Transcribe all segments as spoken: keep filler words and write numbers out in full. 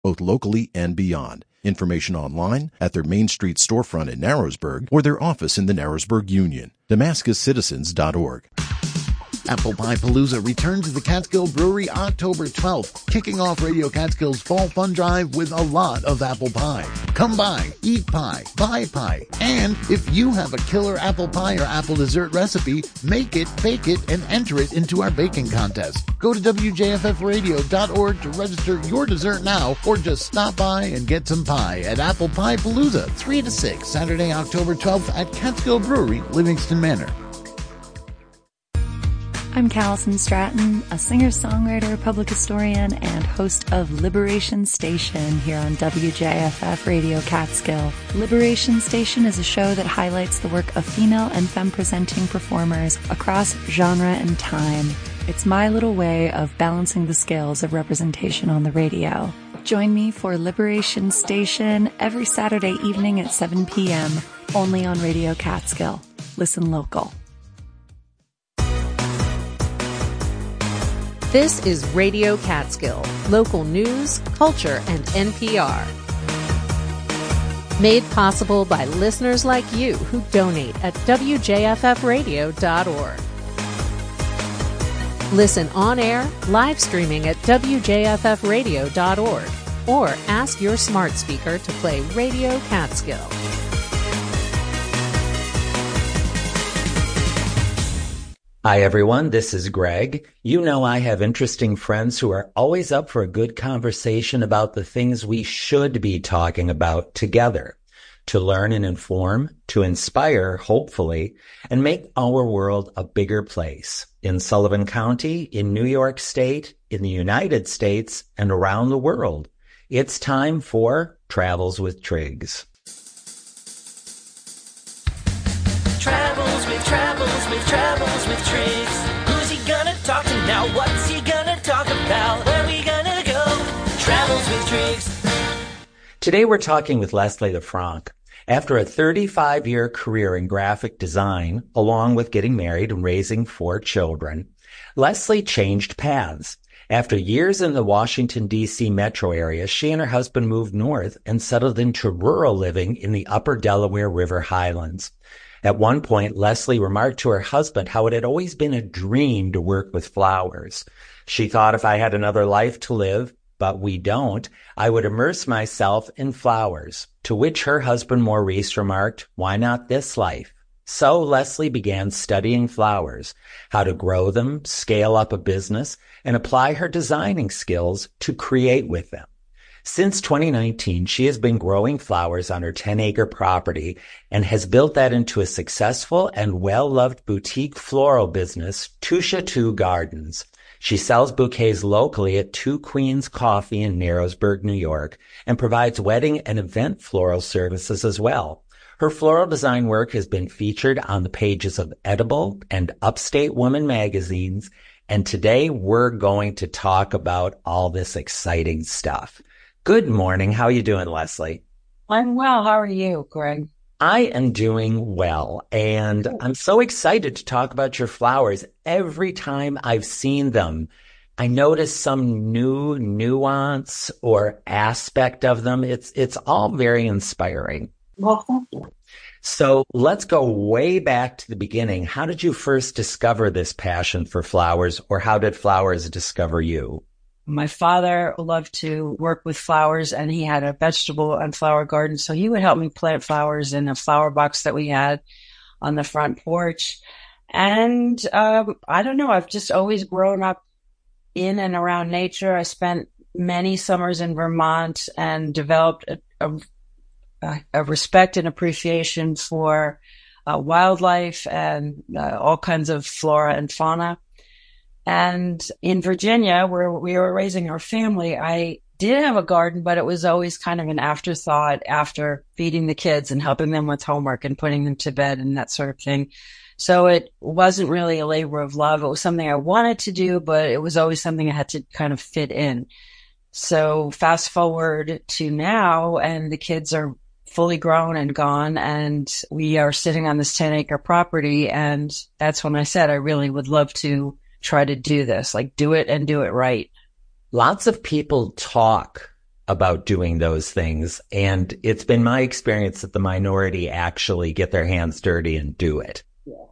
both locally and beyond. Information online at their Main Street storefront in Narrowsburg or their office in the Narrowsburg Union. Damascus Citizens dot org. Apple Pie Palooza returns to the Catskill Brewery October twelfth, kicking off Radio Catskill's Fall Fun Drive with a lot of apple pie. Come by, eat pie, buy pie, and if you have a killer apple pie or apple dessert recipe, make it, bake it, and enter it into our baking contest. Go to W J F F radio dot org to register your dessert now, or just stop by and get some pie at Apple Pie Palooza, three to six, Saturday, October twelfth at Catskill Brewery, Livingston Manor. I'm Callison Stratton, a singer-songwriter, public historian, and host of Liberation Station here on W J F F Radio Catskill. Liberation Station is a show that highlights the work of female and femme-presenting performers across genre and time. It's my little way of balancing the scales of representation on the radio. Join me for Liberation Station every Saturday evening at seven p.m., only on Radio Catskill. Listen local. This is Radio Catskill, local news, culture, and N P R. Made possible by listeners like you who donate at W J F F radio dot org. Listen on air, live streaming at W J F F radio dot org, or ask your smart speaker to play Radio Catskill. Hi, everyone. This is Greg. You know I have interesting friends who are always up for a good conversation about the things we should be talking about together, to learn and inform, to inspire, hopefully, and make our world a bigger place in Sullivan County, in New York State, in the United States, and around the world. It's time for Travels with Triggs. Travels with, travels with, travels with Triggs. Who's he gonna talk to now? What's he gonna talk about? Where we gonna go? Travels with Triggs. Today we're talking with Leslie LeFranc. After a thirty-five year career in graphic design, along with getting married and raising four children, Leslie changed paths. After years in the Washington, D C metro area, she and her husband moved north and settled into rural living in the upper Delaware River highlands. At one point, Leslie remarked to her husband how it had always been a dream to work with flowers. She thought if I had another life to live, but we don't, I would immerse myself in flowers. To which her husband Maurice remarked, why not this life? So Leslie began studying flowers, how to grow them, scale up a business, and apply her designing skills to create with them. Since twenty nineteen, she has been growing flowers on her ten acre property and has built that into a successful and well-loved boutique floral business, Two Chateau Gardens. She sells bouquets locally at Two Queens Coffee in Narrowsburg, New York, and provides wedding and event floral services as well. Her floral design work has been featured on the pages of Edible and Upstate Woman magazines, and today we're going to talk about all this exciting stuff. Good morning. How are you doing, Leslie? I'm well. How are you, Greg? I am doing well, and I'm so excited to talk about your flowers. Every time I've seen them, I notice some new nuance or aspect of them. It's it's all very inspiring. Well, thank you. So let's go way back to the beginning. How did you first discover this passion for flowers, or how did flowers discover you? My father loved to work with flowers, and he had a vegetable and flower garden. So he would help me plant flowers in a flower box that we had on the front porch. And um, I don't know, I've just always grown up in and around nature. I spent many summers in Vermont and developed a, a, a respect and appreciation for uh, wildlife and uh, all kinds of flora and fauna. And in Virginia, where we were raising our family, I did have a garden, but it was always kind of an afterthought after feeding the kids and helping them with homework and putting them to bed and that sort of thing. So it wasn't really a labor of love. It was something I wanted to do, but it was always something I had to kind of fit in. So fast forward to now, and the kids are fully grown and gone, and we are sitting on this ten acre property. And that's when I said I really would love to try to do this, like do it and do it right. Lots of people talk about doing those things. And it's been my experience that the minority actually get their hands dirty and do it. Yeah.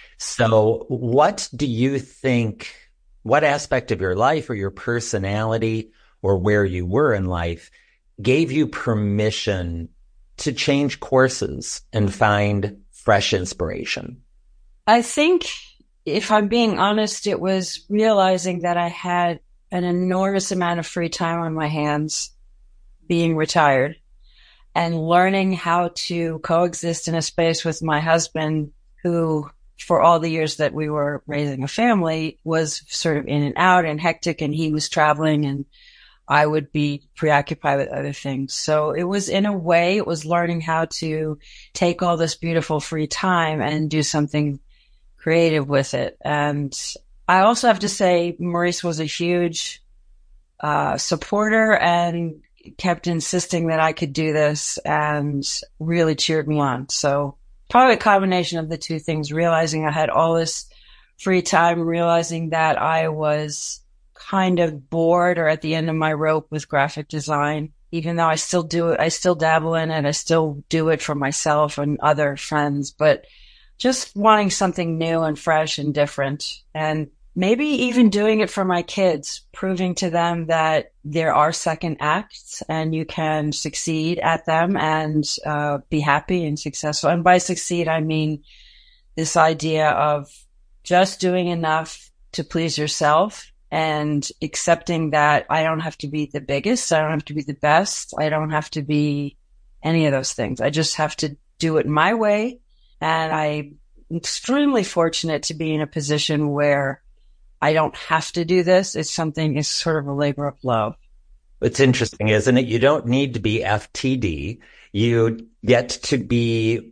So what do you think, what aspect of your life or your personality or where you were in life gave you permission to change courses and find fresh inspiration? I think, if I'm being honest, it was realizing that I had an enormous amount of free time on my hands being retired and learning how to coexist in a space with my husband, who for all the years that we were raising a family was sort of in and out and hectic, and he was traveling and I would be preoccupied with other things. So it was, in a way, it was learning how to take all this beautiful free time and do something creative with it. And I also have to say, Maurice was a huge uh, supporter and kept insisting that I could do this and really cheered me on. So probably a combination of the two things, realizing I had all this free time, realizing that I was kind of bored or at the end of my rope with graphic design, even though I still do it. I still dabble in it. I still do it for myself and other friends, but just wanting something new and fresh and different, and maybe even doing it for my kids, proving to them that there are second acts and you can succeed at them and uh, be happy and successful. And by succeed, I mean this idea of just doing enough to please yourself and accepting that I don't have to be the biggest, I don't have to be the best, I don't have to be any of those things. I just have to do it my way. And I'm extremely fortunate to be in a position where I don't have to do this. It's something, it's sort of a labor of love. It's interesting, isn't it? You don't need to be F T D. You get to be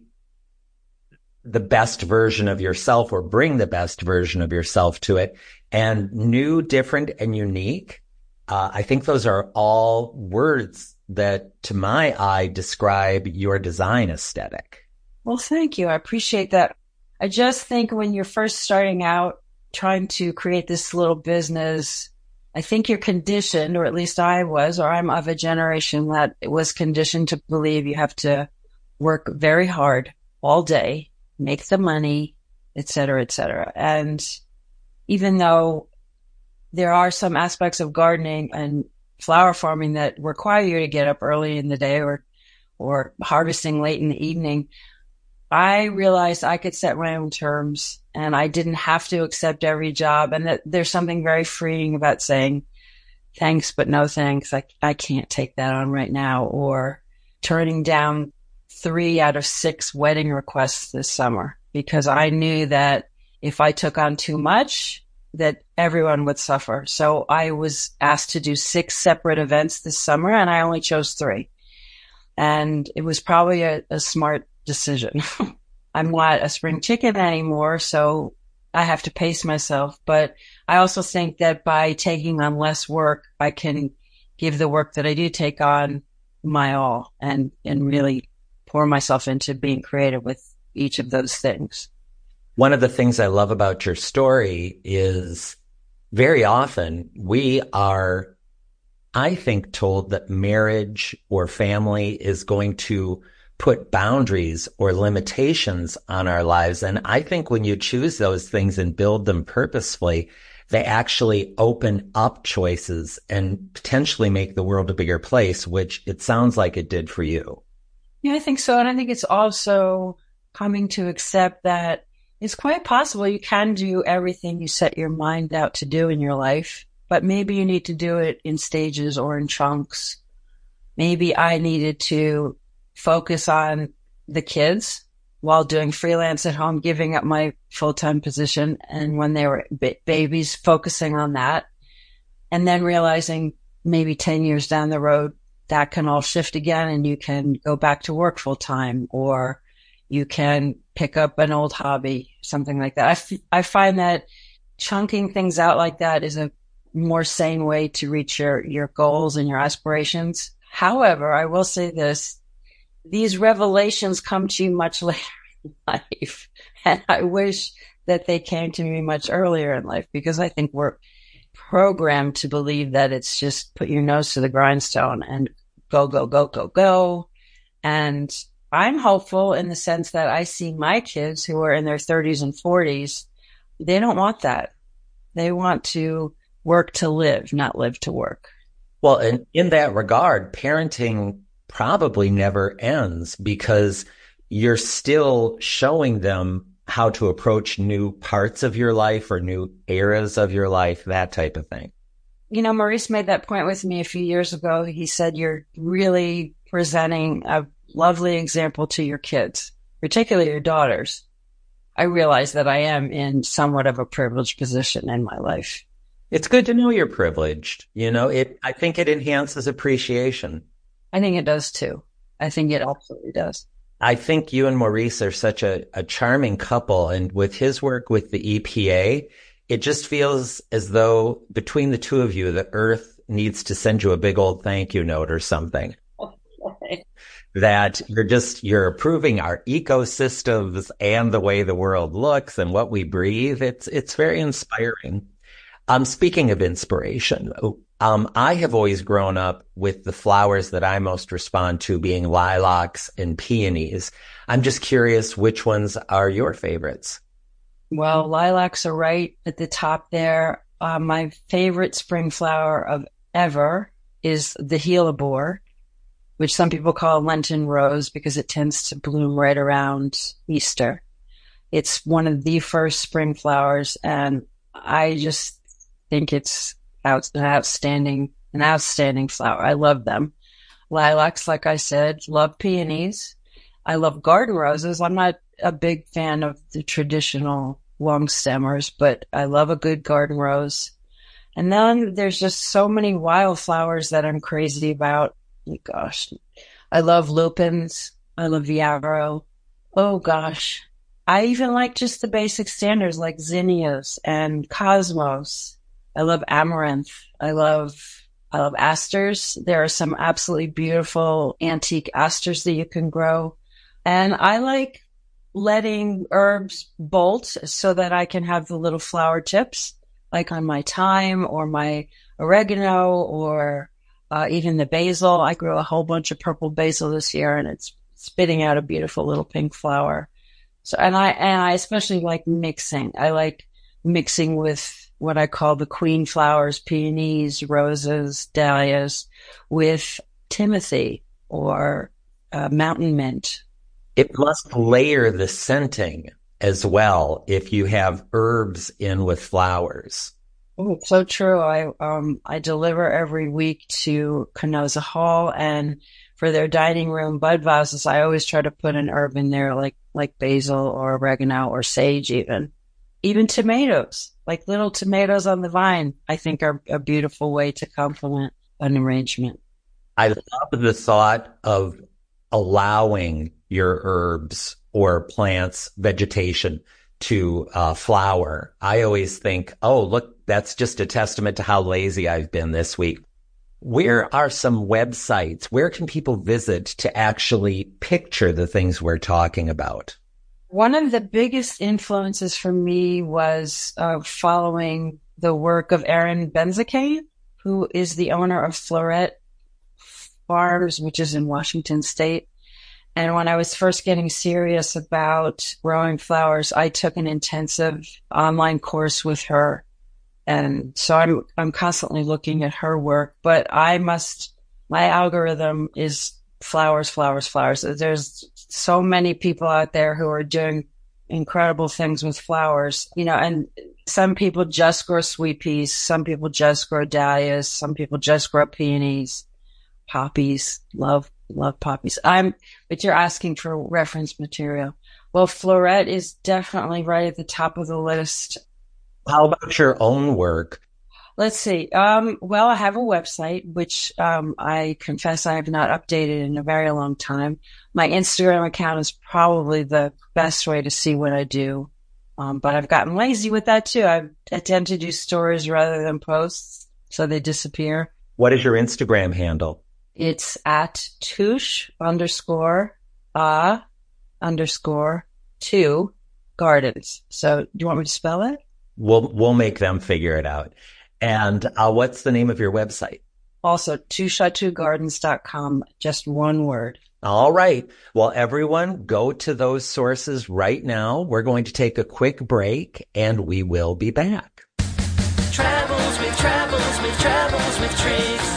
the best version of yourself, or bring the best version of yourself to it. And new, different, and unique. Uh, I think those are all words that, to my eye, describe your design aesthetic. Well, thank you. I appreciate that. I just think when you're first starting out, trying to create this little business, I think you're conditioned, or at least I was, or I'm of a generation that was conditioned to believe you have to work very hard all day, make the money, et cetera, et cetera. And even though there are some aspects of gardening and flower farming that require you to get up early in the day, or, or harvesting late in the evening, I realized I could set my own terms and I didn't have to accept every job. And that there's something very freeing about saying thanks, but no thanks. I, I can't take that on right now. Or turning down three out of six wedding requests this summer, because I knew that if I took on too much, that everyone would suffer. So I was asked to do six separate events this summer, and I only chose three. And it was probably a, a smart decision. I'm not a spring chicken anymore, so I have to pace myself. But I also think that by taking on less work, I can give the work that I do take on my all, and, and really pour myself into being creative with each of those things. One of the things I love about your story is very often we are, I think, told that marriage or family is going to put boundaries or limitations on our lives. And I think when you choose those things and build them purposefully, they actually open up choices and potentially make the world a bigger place, which it sounds like it did for you. Yeah, I think so. And I think it's also coming to accept that it's quite possible you can do everything you set your mind out to do in your life, but maybe you need to do it in stages or in chunks. Maybe I needed to focus on the kids while doing freelance at home, giving up my full-time position. And when they were b- babies, focusing on that. And then realizing maybe ten years down the road, that can all shift again and you can go back to work full-time, or you can pick up an old hobby, something like that. I, f- I find that chunking things out like that is a more sane way to reach your, your goals and your aspirations. However, I will say this, these revelations come to you much later in life. And I wish that they came to me much earlier in life, because I think we're programmed to believe that it's just put your nose to the grindstone and go, go, go, go, go. And I'm hopeful in the sense that I see my kids who are in their thirties and forties, they don't want that. They want to work to live, not live to work. Well, and in that regard, parenting probably never ends because you're still showing them how to approach new parts of your life or new eras of your life, that type of thing. You know, Maurice made that point with me a few years ago. He said, you're really presenting a lovely example to your kids, particularly your daughters. I realize that I am in somewhat of a privileged position in my life. It's good to know you're privileged. You know, it, I think it enhances appreciation. I think it does too. I think it absolutely does. I think you and Maurice are such a, a charming couple. And with his work with the E P A, it just feels as though between the two of you, the Earth needs to send you a big old thank you note or something. Okay. That you're just, you're approving our ecosystems and the way the world looks and what we breathe. It's, it's very inspiring. Um, speaking of inspiration, um, I have always grown up with the flowers that I most respond to being lilacs and peonies. I'm just curious, which ones are your favorites? Well, lilacs are right at the top there. Uh, my favorite spring flower of ever is the hellebore, which some people call Lenten rose because it tends to bloom right around Easter. It's one of the first spring flowers, and I just think it's out, an outstanding, an outstanding flower. I love them. Lilacs, like I said, love peonies. I love garden roses. I'm not a big fan of the traditional long stemmers, but I love a good garden rose. And then there's just so many wildflowers that I'm crazy about. Gosh, I love lupins. I love yarrow. Oh gosh. I even like just the basic standards like zinnias and cosmos. I love amaranth. I love, I love asters. There are some absolutely beautiful antique asters that you can grow. And I like letting herbs bolt so that I can have the little flower tips, like on my thyme or my oregano or uh, even the basil. I grew a whole bunch of purple basil this year and it's spitting out a beautiful little pink flower. So, and I, and I especially like mixing. I like mixing with what I call the queen flowers, peonies, roses, dahlias, with timothy or uh, mountain mint. It must layer the scenting as well if you have herbs in with flowers. Oh, so true. I um I deliver every week to Canosa Hall, and for their dining room bud vases, I always try to put an herb in there, like like basil or oregano or sage, even even tomatoes, like little tomatoes on the vine. I think are a beautiful way to complement an arrangement. I love the thought of allowing your herbs or plants, vegetation to uh, flower. I always think, oh, look, that's just a testament to how lazy I've been this week. Where are some websites? Where can people visit to actually picture the things we're talking about? One of the biggest influences for me was uh, following the work of Aaron Benzacane, who is the owner of Floret Farms, which is in Washington State. And when I was first getting serious about growing flowers, I took an intensive online course with her. And so I'm, I'm constantly looking at her work, but I must, my algorithm is flowers, flowers, flowers. There's so many people out there who are doing incredible things with flowers, you know, and some people just grow sweet peas. Some people just grow dahlias. Some people just grow peonies, poppies, love Love poppies. I'm, but you're asking for reference material. Well, Floret is definitely right at the top of the list. How about your own work? Let's see. Um, well, I have a website, which, um, I confess I have not updated in a very long time. My Instagram account is probably the best way to see what I do. Um, but I've gotten lazy with that too. I, I tend to do stories rather than posts, so they disappear. What is your Instagram handle? It's at touche underscore ah underscore two gardens. So do you want me to spell it? We'll we'll make them figure it out. And uh, what's the name of your website? Also, two chateau gardens dot com, just one word. All right. Well, everyone, go to those sources right now. We're going to take a quick break, and we will be back. Travels with travels with travels with Triggs.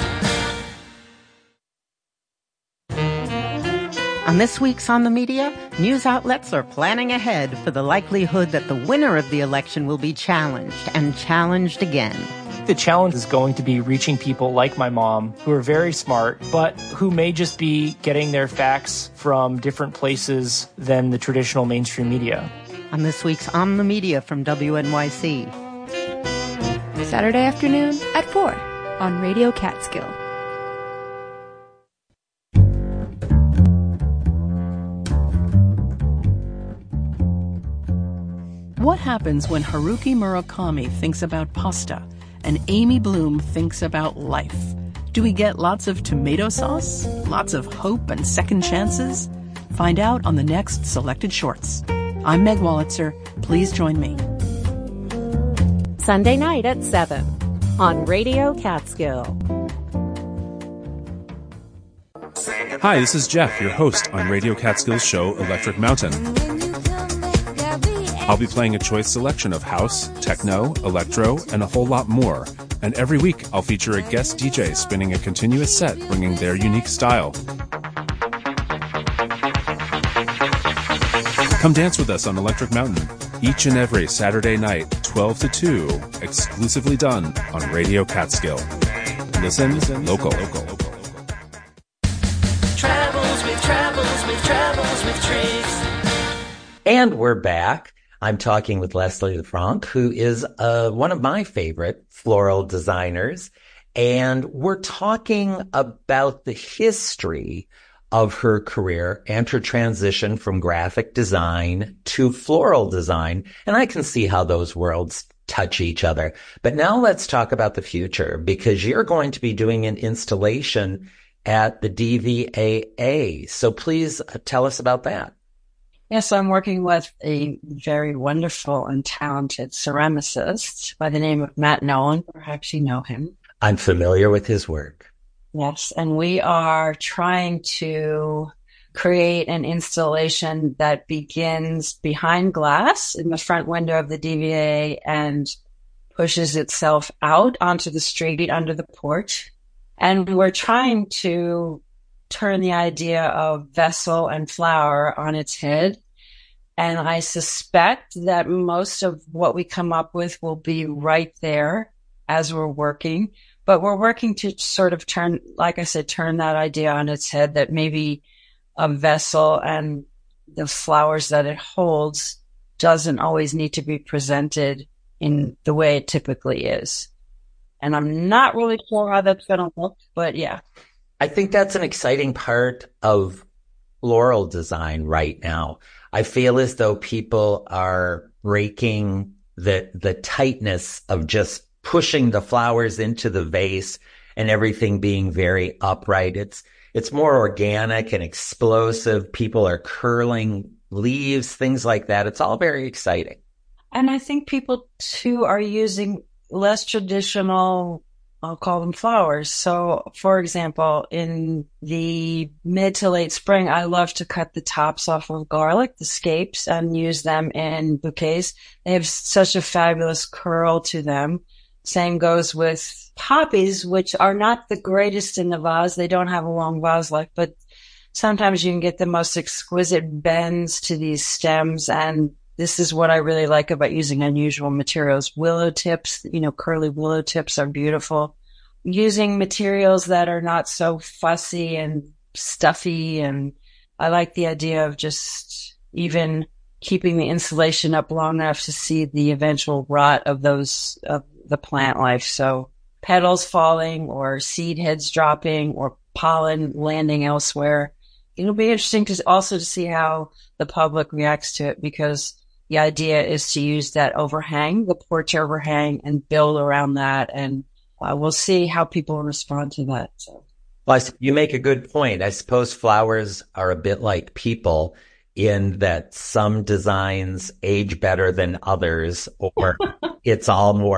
On this week's On the Media, news outlets are planning ahead for the likelihood that the winner of the election will be challenged and challenged again. The challenge is going to be reaching people like my mom who are very smart, but who may just be getting their facts from different places than the traditional mainstream media. On this week's On the Media from W N Y C. Saturday afternoon at four on Radio Catskill. What happens when Haruki Murakami thinks about pasta and Amy Bloom thinks about life? Do we get lots of tomato sauce? Lots of hope and second chances? Find out on the next Selected Shorts. I'm Meg Wolitzer. Please join me. Sunday night at seven on Radio Catskill. Hi, this is Jeff, your host on Radio Catskill's show Electric Mountain. I'll be playing a choice selection of house, techno, electro, and a whole lot more. And every week, I'll feature a guest D J spinning a continuous set, bringing their unique style. Come dance with us on Electric Mountain, each and every Saturday night, twelve to two, exclusively done on Radio Catskill. Listen, Listen local. local. Travels with travels with travels with Triggs. And we're back. I'm talking with Leslie LeFranc, who is uh, one of my favorite floral designers. And we're talking about the history of her career and her transition from graphic design to floral design. And I can see how those worlds touch each other. But now let's talk about the future, because you're going to be doing an installation at the D V A A. So please tell us about that. Yes, I'm working with a very wonderful and talented ceramicist by the name of Matt Nolan. Perhaps you know him. I'm familiar with his work. Yes, and we are trying to create an installation that begins behind glass in the front window of the D V A and pushes itself out onto the street under the porch. And we're trying to turn the idea of vessel and flower on its head. And I suspect that most of what we come up with will be right there as we're working. But we're working to sort of turn, like I said, turn that idea on its head, that maybe a vessel and the flowers that it holds doesn't always need to be presented in the way it typically is. And I'm not really sure how that's going to look, but yeah. I think that's an exciting part of floral design right now. I feel as though people are breaking the the tightness of just pushing the flowers into the vase and everything being very upright. It's it's more organic and explosive. People are curling leaves, things like that. It's all very exciting. And I think people too are using less traditional, I'll call them flowers. So, for example, in the mid to late spring, I love to cut the tops off of garlic, the scapes, and use them in bouquets. They have such a fabulous curl to them. Same goes with poppies, which are not the greatest in the vase. They don't have a long vase life, but sometimes you can get the most exquisite bends to these stems. And this is what I really like about using unusual materials. Willow tips, you know, curly willow tips are beautiful. Using materials that are not so fussy and stuffy. And I like the idea of just even keeping the insulation up long enough to see the eventual rot of those, of the plant life. So petals falling or seed heads dropping or pollen landing elsewhere. It'll be interesting to also to see how the public reacts to it, because the idea is to use that overhang, the porch overhang, and build around that. And uh, we'll see how people respond to that. So. Well, you make a good point. I suppose flowers are a bit like people in that some designs age better than others, or it's all more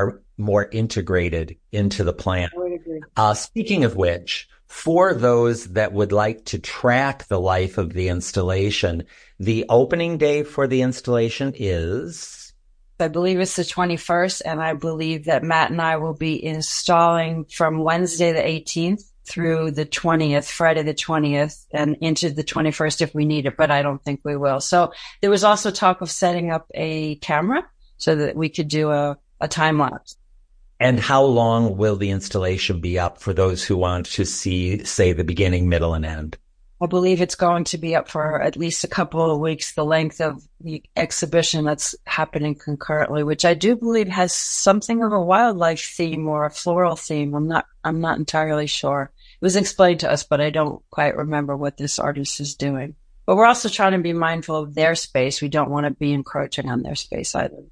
more integrated into the plan. I would agree. Uh, speaking of which, for those that would like to track the life of the installation, the opening day for the installation is? I believe it's the twenty-first, and I believe that Matt and I will be installing from Wednesday the eighteenth through the twentieth, Friday the twentieth, and into the twenty-first if we need it, but I don't think we will. So there was also talk of setting up a camera so that we could do a, a time lapse. And how long will the installation be up for those who want to see, say, the beginning, middle, and end? I believe it's going to be up for at least a couple of weeks, the length of the exhibition that's happening concurrently, which I do believe has something of a wildlife theme or a floral theme. I'm not, I'm not entirely sure. It was explained to us, but I don't quite remember what this artist is doing. But we're also trying to be mindful of their space. We don't want to be encroaching on their space either.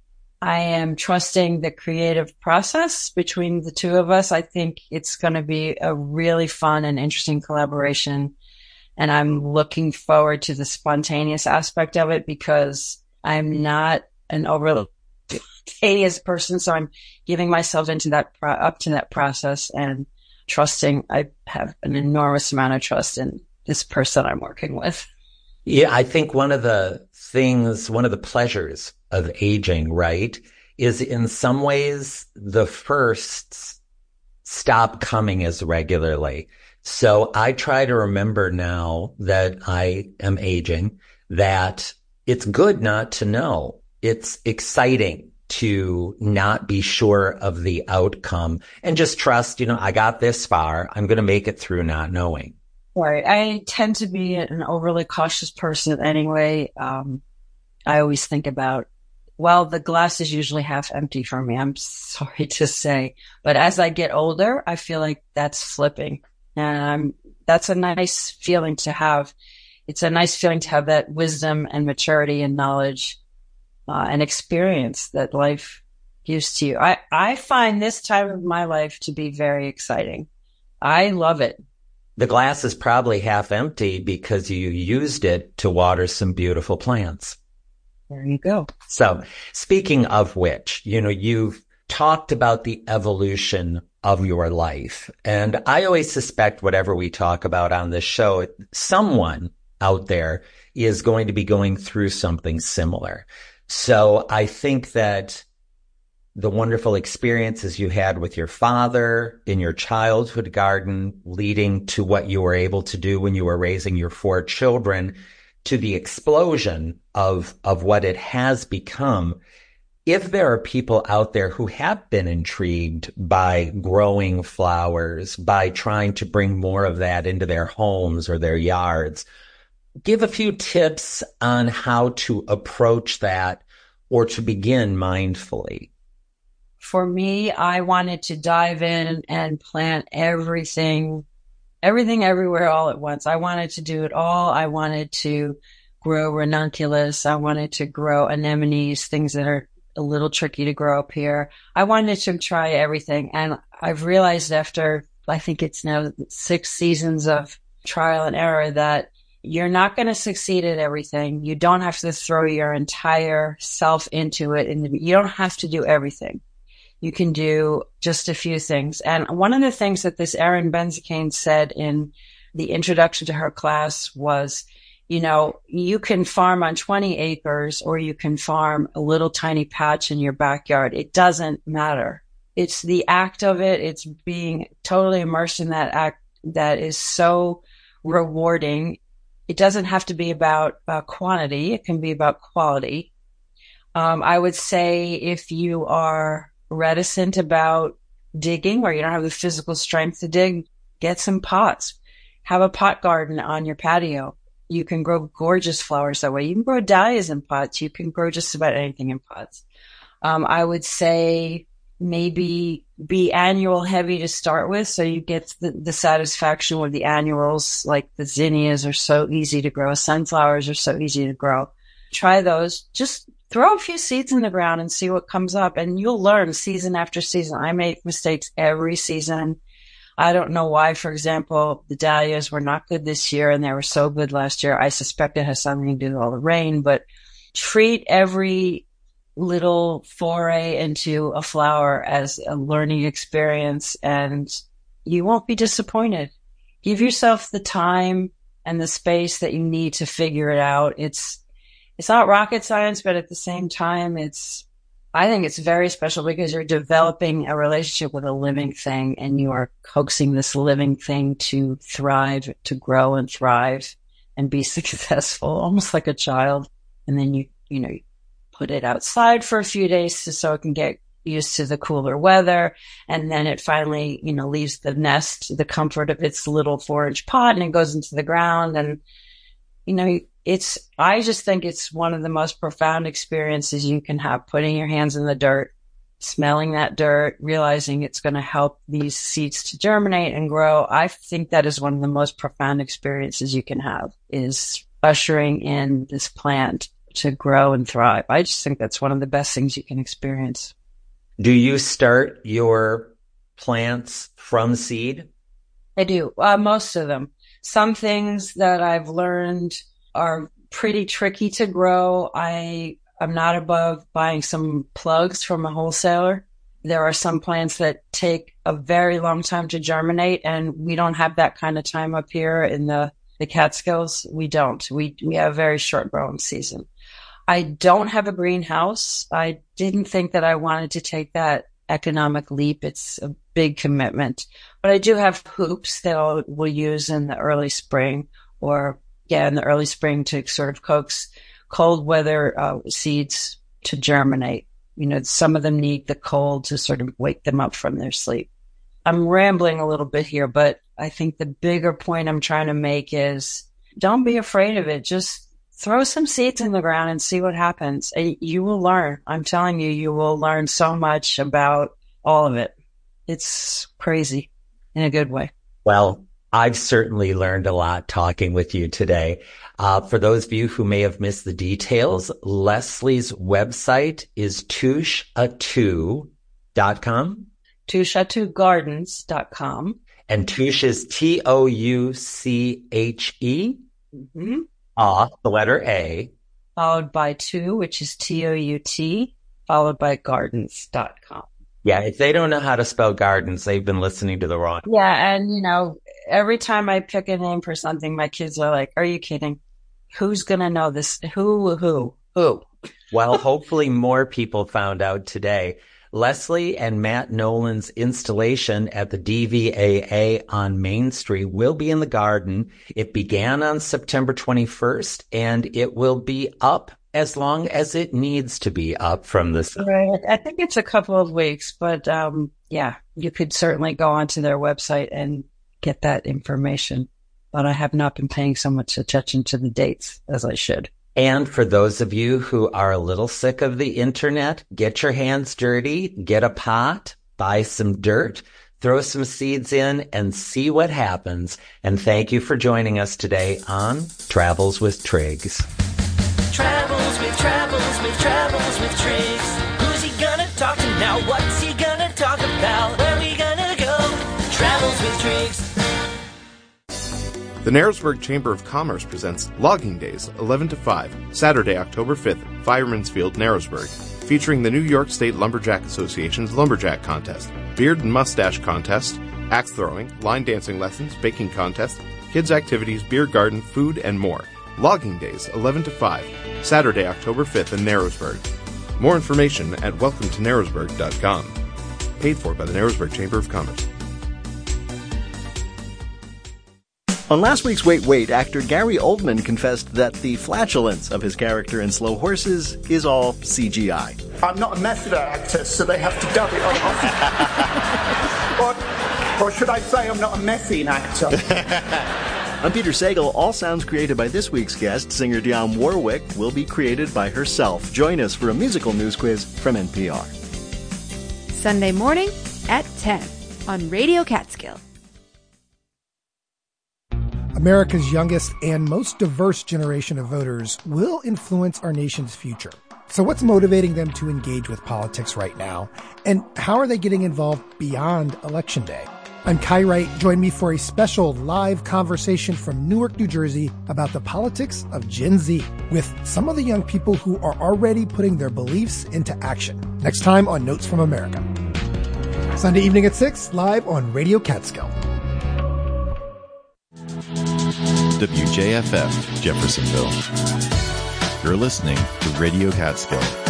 I am trusting the creative process between the two of us. I think it's going to be a really fun and interesting collaboration. And I'm looking forward to the spontaneous aspect of it because I'm not an overly spontaneous person. So I'm giving myself into that, pro- up to that process and trusting. I have an enormous amount of trust in this person I'm working with. Yeah, I think one of the things, one of the pleasures of aging, right, is in some ways the firsts stop coming as regularly. So I try to remember now that I am aging that it's good not to know. It's exciting to not be sure of the outcome and just trust, you know, I got this far. I'm going to make it through not knowing. Right. I tend to be an overly cautious person anyway. Um, I always think about, well, the glass is usually half empty for me. I'm sorry to say, but as I get older, I feel like that's flipping. And um, that's a nice feeling to have. It's a nice feeling to have that wisdom and maturity and knowledge uh, and experience that life gives to you. I, I find this time of my life to be very exciting. I love it. The glass is probably half empty because you used it to water some beautiful plants. There you go. So speaking of which, you know, you've talked about the evolution of your life. And I always suspect whatever we talk about on this show, someone out there is going to be going through something similar. So I think that the wonderful experiences you had with your father in your childhood garden, leading to what you were able to do when you were raising your four children, to the explosion of, of what it has become. If there are people out there who have been intrigued by growing flowers, by trying to bring more of that into their homes or their yards, give a few tips on how to approach that or to begin mindfully. For me, I wanted to dive in and plant everything, everything everywhere all at once. I wanted to do it all. I wanted to grow ranunculus. I wanted to grow anemones, things that are a little tricky to grow up here. I wanted to try everything. And I've realized after, I think it's now six seasons of trial and error, that you're not going to succeed at everything. You don't have to throw your entire self into it. And you don't have to do everything. You can do just a few things. And one of the things that this Erin Benzakein said in the introduction to her class was, you know, you can farm on twenty acres or you can farm a little tiny patch in your backyard. It doesn't matter. It's the act of it. It's being totally immersed in that act that is so rewarding. It doesn't have to be about uh, quantity. It can be about quality. Um, I would say if you are reticent about digging or you don't have the physical strength to dig, get some pots. Have a pot garden on your patio. You can grow gorgeous flowers that way. You can grow dahlias in pots. You can grow just about anything in pots. Um, I would say maybe be annual heavy to start with, so you get the, the satisfaction with the annuals, like the zinnias are so easy to grow. Sunflowers are so easy to grow. Try those. Just throw a few seeds in the ground and see what comes up, and you'll learn season after season. I make mistakes every season. I don't know why, for example, the dahlias were not good this year and they were so good last year. I suspect it has something to do with all the rain, but treat every little foray into a flower as a learning experience, and you won't be disappointed. Give yourself the time and the space that you need to figure it out. It's, it's not rocket science, but at the same time, it's, I think it's very special because you're developing a relationship with a living thing, and you are coaxing this living thing to thrive, to grow and thrive and be successful, almost like a child. And then you, you know, put it outside for a few days to, so it can get used to the cooler weather. And then it finally, you know, leaves the nest, the comfort of its little four inch pot, and it goes into the ground. And, you know, it's, I just think it's one of the most profound experiences you can have, putting your hands in the dirt, smelling that dirt, realizing it's going to help these seeds to germinate and grow. I think that is one of the most profound experiences you can have, is ushering in this plant to grow and thrive. I just think that's one of the best things you can experience. Do you start your plants from seed? I do. Uh, most of them. Some things that I've learned are pretty tricky to grow. I am not above buying some plugs from a wholesaler. There are some plants that take a very long time to germinate, and we don't have that kind of time up here in the, the Catskills. We don't. We, we have a very short growing season. I don't have a greenhouse. I didn't think that I wanted to take that economic leap. It's a big commitment. But I do have hoops that I'll, we'll use in the early spring, or, yeah, in the early spring to sort of coax cold weather uh, seeds to germinate. You know, some of them need the cold to sort of wake them up from their sleep. I'm rambling a little bit here, but I think the bigger point I'm trying to make is don't be afraid of it. Just throw some seeds in the ground and see what happens. You will learn. I'm telling you, you will learn so much about all of it. It's crazy in a good way. Well, I've certainly learned a lot talking with you today. Uh, for those of you who may have missed the details, Leslie's website is touche a two dot com. touche a two gardens dot com. And Touche is T O U C H E. Mm-hmm. Ah, the letter A. Followed by two, which is T O U T, followed by gardens dot com. Yeah, if they don't know how to spell gardens, they've been listening to the wrong. Yeah, and, you know, every time I pick a name for something, my kids are like, are you kidding? Who's going to know this? Who, who, who? Well, hopefully more people found out today. Leslie and Matt Nolan's installation at the D V A A on Main Street will be in the garden. It began on September twenty-first, and it will be up as long as it needs to be up from the sun. Right. I think it's a couple of weeks, but um, yeah, you could certainly go onto their website and get that information. But I have not been paying so much attention to the dates as I should. And for those of you who are a little sick of the internet, get your hands dirty, get a pot, buy some dirt, throw some seeds in, and see what happens. And thank you for joining us today on Travels with Triggs. Travels with, travels with, travels with Triggs. Who's he gonna talk to now? What's he gonna talk about? Where we gonna go? Travels with Triggs. The Narrowsburg Chamber of Commerce presents Logging Days, eleven to five, Saturday, October fifth, Fireman's Field, Narrowsburg, featuring the New York State Lumberjack Association's Lumberjack Contest, Beard and Mustache Contest, axe throwing, line dancing lessons, baking contest, kids' activities, beer garden, food, and more. Logging Days, eleven to five, Saturday, October fifth in Narrowsburg. More information at welcome to narrowsburg dot com. Paid for by the Narrowsburg Chamber of Commerce. On last week's Wait, Wait, actor Gary Oldman confessed that the flatulence of his character in Slow Horses is all C G I. I'm not a method actor, so they have to dub it on. or, or should I say I'm not a methane actor? I'm Peter Sagal. All sounds created by this week's guest, singer Dionne Warwick, will be created by herself. Join us for a musical news quiz from N P R. Sunday morning at ten on Radio Catskill. America's youngest and most diverse generation of voters will influence our nation's future. So what's motivating them to engage with politics right now? And how are they getting involved beyond Election Day? I'm Kai Wright. Join me for a special live conversation from Newark, New Jersey about the politics of Gen Z with some of the young people who are already putting their beliefs into action. Next time on Notes from America. Sunday evening at six, live on Radio Catskill. W J F F, Jeffersonville. You're listening to Radio Catskill.